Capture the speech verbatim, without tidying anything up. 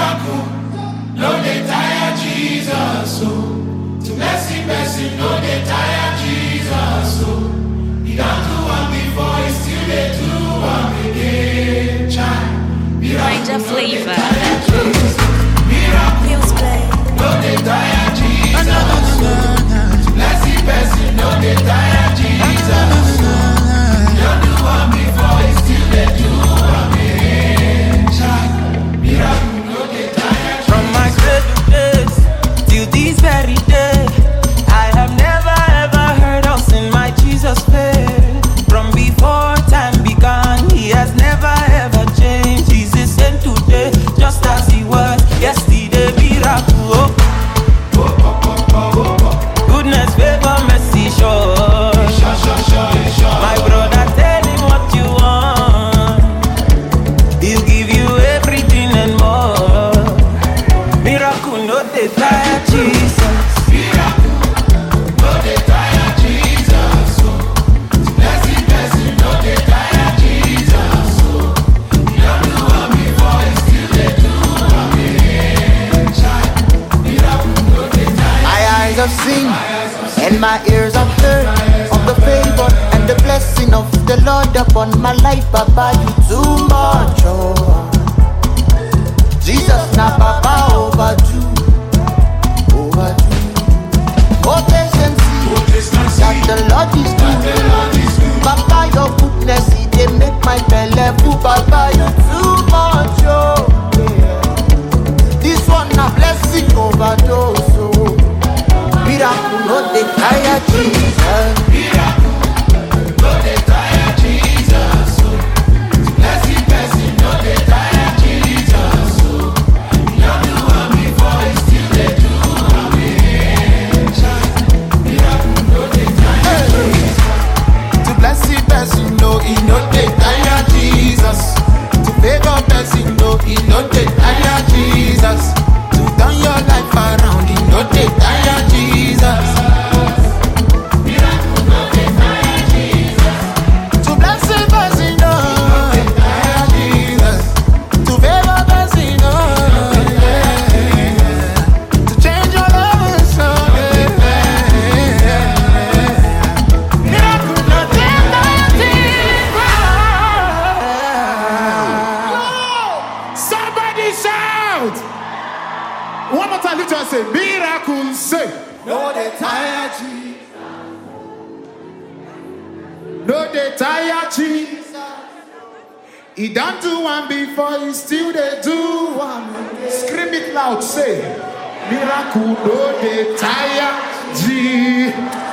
Miracle, no they tire Jesus. So to blessing, blessing, no they tire Jesus. So he don't do one before, he still they do one again. Child, miracle, no they tire Jesus. Miracle, no they tire Jesus. So to blessing, blessing, no they tire Jesus. So he don't do one before, he still they do one again. Child, miracle. From my cradle days till this very day, I have never ever heard or seen my Jesus fail. From before time began, he has never ever changed. He's the same today, just as he was yesterday. Miracle, goodness, favor, mercy, sure. My brother, tell him what you want. He'll give you everything and more. Miracle, no they tire Jesus. Miracle, no they tire Jesus. So blessing, blessing, no they tire Jesus. So you don't do one before, you still they do one again. Child, miracle, no they tire. My eyes have seen and my ears have heard of the favor and the blessing of the Lord upon my life. Papa, you too much, oh. Jesus, now Papa, overdue. Oh, taste and see that the Lord is good. Papa, your goodness, it they make my belly full. Papa, you too much, oh. Yeah. This one a blessing overdose, oh. Miracle, no they tire Jesus. Miracle, no they tire Jesus. So blessing, blessing, no they tire Jesus. So you don't do one before, you still they do one again. Miracle, no they tire Jesus. To bless the person, no, he no they tire Jesus. To favor person, no, he no they tire Jesus. To turn your life around, he no they tire Jesus. Miracle, no they tire Jesus. To bless the person, no, he no tire Jesus. To favor person, no, yeah. To change your life, so yeah. Miracle, no they tire Jesus. Somebody shout! One more time, lift your say, miracle, say. No, they tire Jesus. No, they tire Jesus. He done do one before, he still they do one. Scream it loud, say, miracle, no, they tire Jesus.